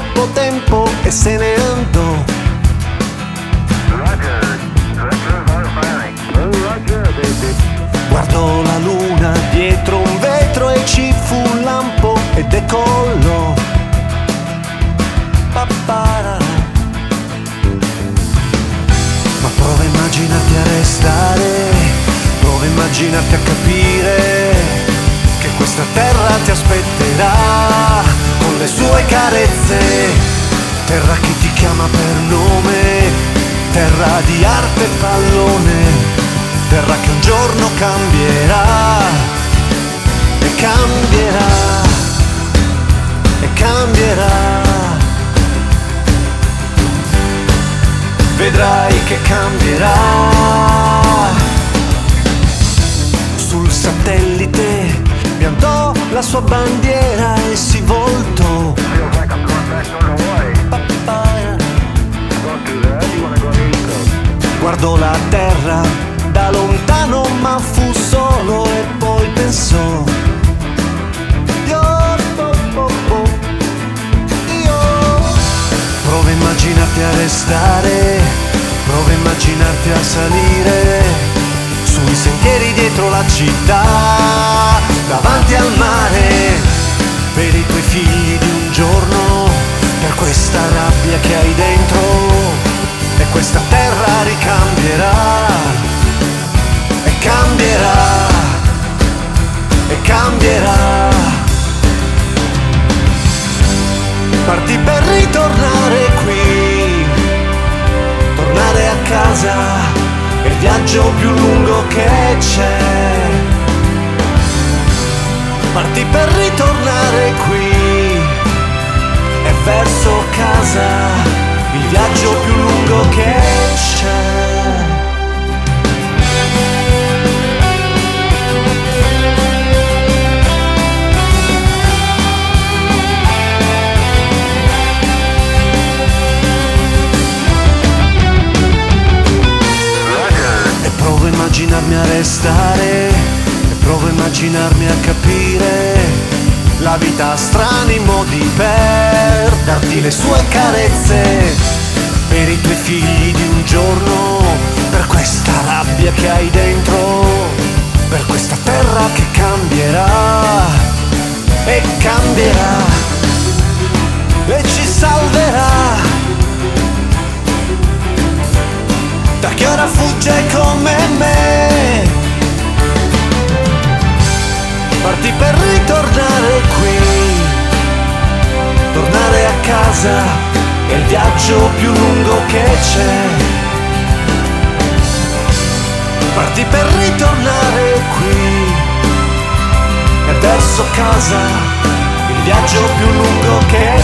troppo tempo e se ne andò. Guardò la luna dietro un vetro e ci fu un lampo e decollò. Ma prova a immaginarti a restare, prova a immaginarti a capire che questa terra ti aspetterà con le sue carezze. Terra che ti chiama per nome, terra di arte e pallone, terra che un giorno cambierà e cambierà e cambierà. Vedrai che cambierà. Sul satellite piantò la sua bandiera e si voltò. Guardò la terra da lontano ma fu solo e poi pensò: prova a immaginarti a restare, prova a immaginarti a salire sui sentieri dietro la città, davanti al mare, per i tuoi figli di un giorno, per questa rabbia che hai dentro, e questa terra ricambierà, e cambierà, e cambierà. Partì per ritornare qui, tornare a casa, è il viaggio più lungo che c'è. Partì per ritornare qui e verso casa, il viaggio più lungo che c'è. Provo a immaginarmi a restare e provo a immaginarmi a capire la vita a strani modi per darti le sue carezze, per i tuoi figli di un giorno, per questa rabbia che hai dentro, per questa terra che cambierà e cambierà e ci salverà. Da chi ora fugge come me, partì per ritornare qui, tornare a casa, è il viaggio più lungo che c'è. Partì per ritornare qui e verso casa, il viaggio più lungo che